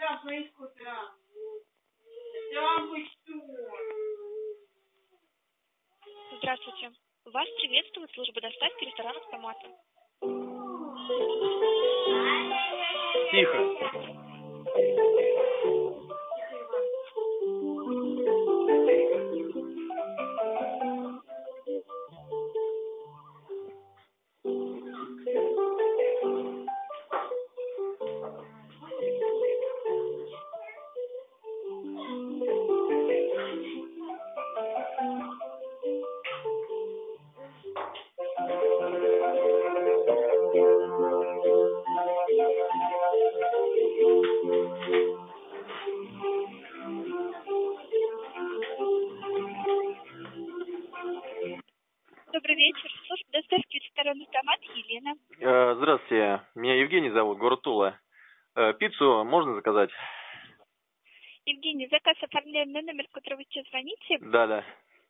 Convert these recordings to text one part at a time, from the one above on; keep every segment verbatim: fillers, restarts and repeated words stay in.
Здравствуйте. Вас приветствует служба доставки ресторана «Томаты». Тихо. Добрый вечер. Служба доставки ресторана «Томат», Елена. Э, Здравствуйте, меня Евгений зовут, город Тула. Э, Пиццу можно заказать? Евгений, заказ оформляем на номер, в который вы сейчас звоните. Да, да.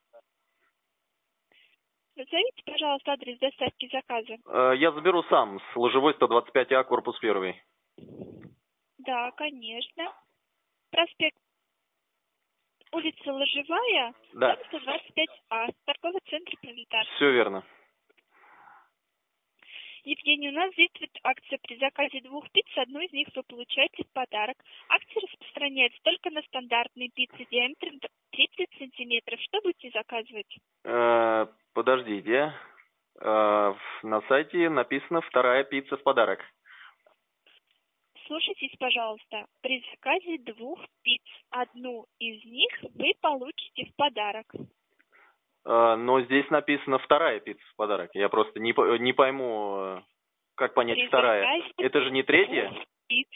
Назовите, пожалуйста, адрес доставки заказа. Э, Я заберу сам, с Лужевой сто двадцать пять А, корпус первый. Да, конечно. Проспект улица Ложевая, Да. дом сто двадцать пять А, торговый центр «Пролетар». Все верно. Евгений, у нас действует акция при заказе двух пицц, одну из них вы получаете в подарок. Акция распространяется только на стандартные пиццы диаметром тридцать сантиметров. Что будете заказывать? Э, Подождите. Э, На сайте написано «вторая пицца в подарок». Слушайтесь, пожалуйста, при заказе двух пицц, одну из них вы получите в подарок. Э, Но здесь написано «вторая пицца в подарок». Я просто не, по- не пойму, э, как понять При вторая. заказе Это же не третья? двух пицц.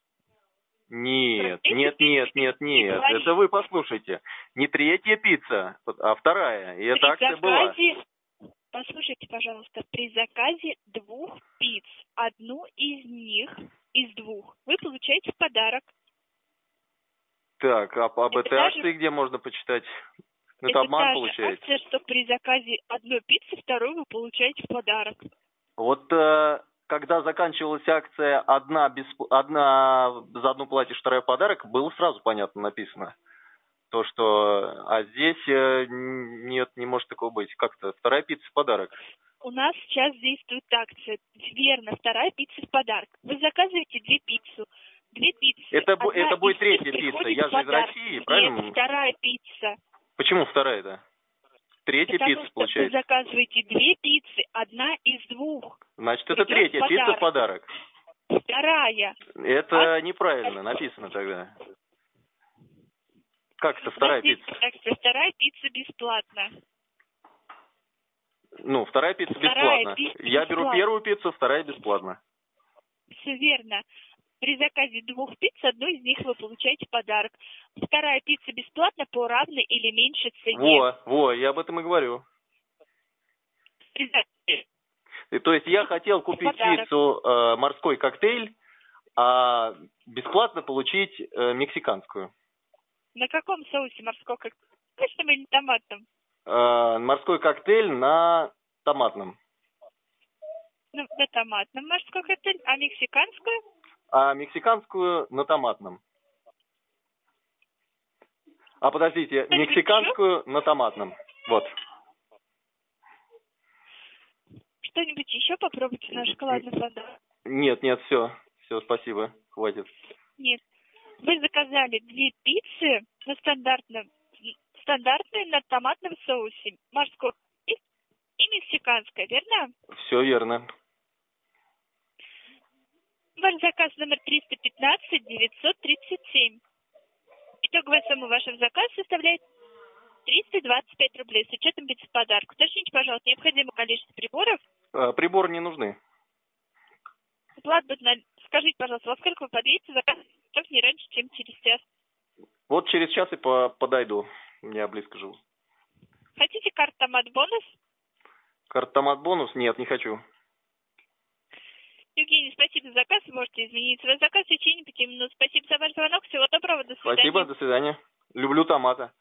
Нет, Про нет, третью нет, пиццу нет, не нет. говори. Это вы послушайте. Не третья пицца, а вторая. И эта При акция была. заказе, послушайте, пожалуйста, при заказе двух пицц, одну из них, из двух, вы получаете в подарок. Так, а об Это этой даже- акции где можно почитать? Ну, это Это обман та же получается. акция, что при заказе одной пиццы, вторую вы получаете в подарок. Вот э, когда заканчивалась акция одна, бесп- одна за одну платишь, вторая в подарок, было сразу понятно написано. То, что... А здесь э, н- нет, не может такого быть. Как-то вторая пицца в подарок. У нас сейчас действует акция. Верно, вторая пицца в подарок. Вы заказываете две пиццы. Две пиццы. Это, бу- Одна это будет из них третья пицца. приходит Я в же из подарок. России, Нет, правильно? вторая пицца. Почему вторая-то? Третья Потому пицца что получается. вы заказываете две пиццы, одна из двух. Значит, это придет третья в пицца в подарок. Вторая. Это А- неправильно написано тогда. Как это вторая У нас пицца? действует акция. Вторая пицца бесплатно. Ну, вторая пицца Вторая бесплатно. пицца Я беру бесплатно. первую пиццу, вторая бесплатно. Все верно. При заказе двух пицц, одну из них вы получаете в подарок. Вторая пицца бесплатно по равной или меньшей цене. Во, во, я об этом и говорю. При заказе И, то есть я хотел купить подарок. пиццу э, морской коктейль, а бесплатно получить э, мексиканскую. На каком соусе морского коктейля? Точно или томатном? Э, морской коктейль на томатном. Ну, на томатном морской коктейль. А мексиканскую? А мексиканскую на томатном. А подождите, Что-нибудь мексиканскую на томатном. Вот. Что-нибудь еще попробуйте на шоколадный подарок? Нет, нет, все. Все, спасибо. Хватит. Нет. Вы заказали две пиццы на стандартном, стандартные на томатном соусе. Морской и, и мексиканская, верно? Все верно. Ваш заказ номер триста пятнадцать девятьсот тридцать семь. Итоговая сумма вашего заказа составляет триста двадцать пять рублей с учетом подарка. Уточните, пожалуйста, необходимое количество приборов. А, приборы не нужны. Ладно, скажите, пожалуйста, во сколько вы подъедете, заказ готов не раньше, чем через час. Вот через час и по подойду. Я близко живу. Хотите карту томат бонус? Карта томат бонус? Нет, не хочу. Евгений, спасибо за заказ. Вы можете изменить свой заказ в течение пяти минут. Спасибо за ваш звонок. Всего доброго. До свидания. Спасибо, до свидания. Люблю томата.